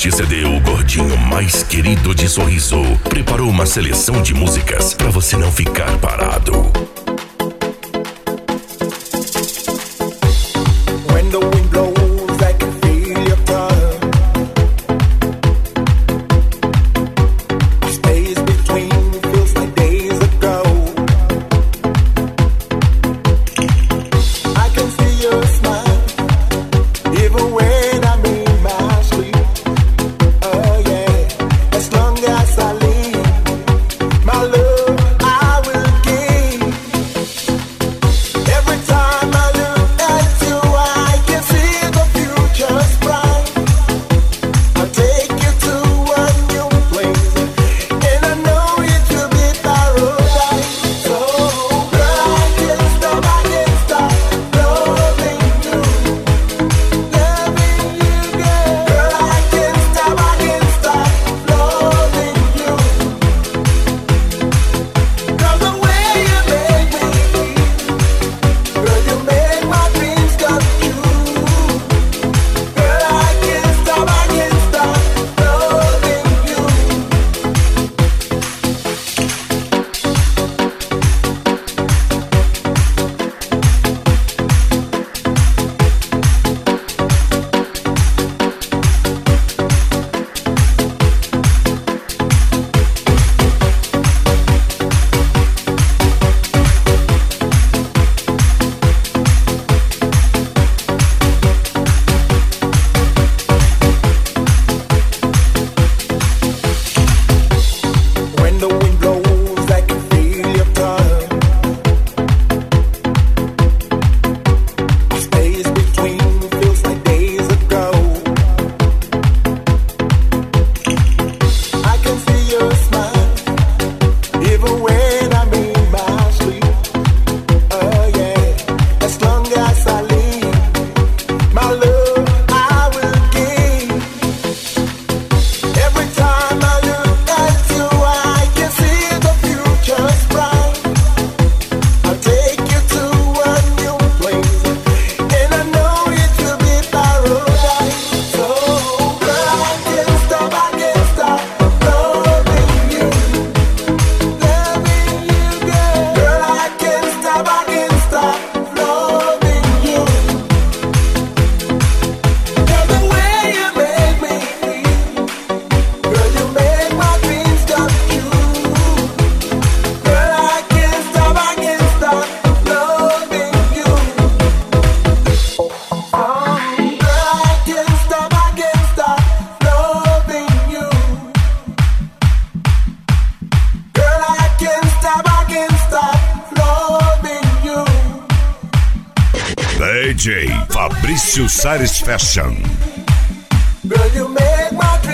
Este CD, o gordinho mais querido de Sorriso, preparou uma seleção de músicas pra você não ficar parado. When the wind blows, I can feel your touch. Space between feels like days ago. I can see your smile, even when I'm in my sleep. Oh yeah, as long as I live, my love I will give. Every time I look at you, I can see the future's bright. I'll take you to a new place, and I know it will be paradise. So, girl, I can't stop loving you, girl. Girl, I can't stop loving you. 'Cause the way you make me feel, girl, you make my dreams come true. Girl, I can't stop loving you. When the wind blows, I can feel your touch. Space between feels like days ago. I can see your smile, even when I'm in my sleep. Oh yeah, as long as I live, my love I will give. Every time I look at you, I can see the future's bright. I'll take you to a new place, and I know it will be paradise. So, girl, I can't stop loving you, girl. Girl, I can't stop loving you. 'Cause the way you make me feel, girl, you make my dreams come true. Girl, I can't stop loving you. Oh, girl, I can't stop loving you. Girl, I can't stop loving you. DJ Fabrício Sares Fashion. Girl, you make my dreams